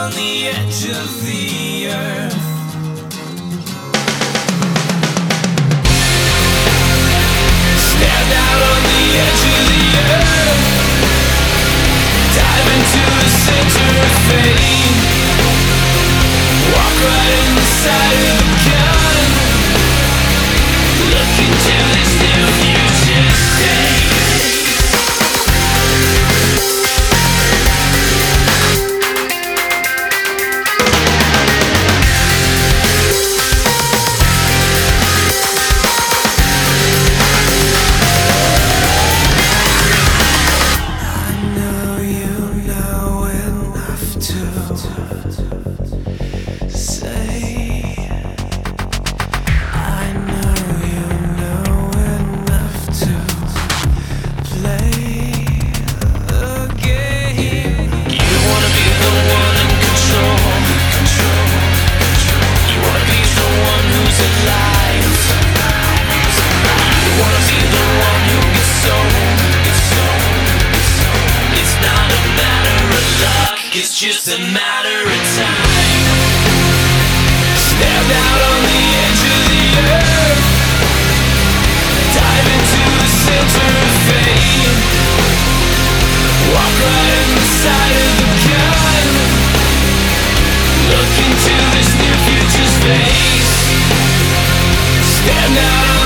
on the edge of the earth. Stand out on the edge of the earth. Dive into the center of fate. Walk right inside of the gun. Look into this new future state. It's just a matter of time. Stand out on the edge of the earth. Dive into the center of fate. Walk right inside of the gun. Look into this new future's face. Stand out on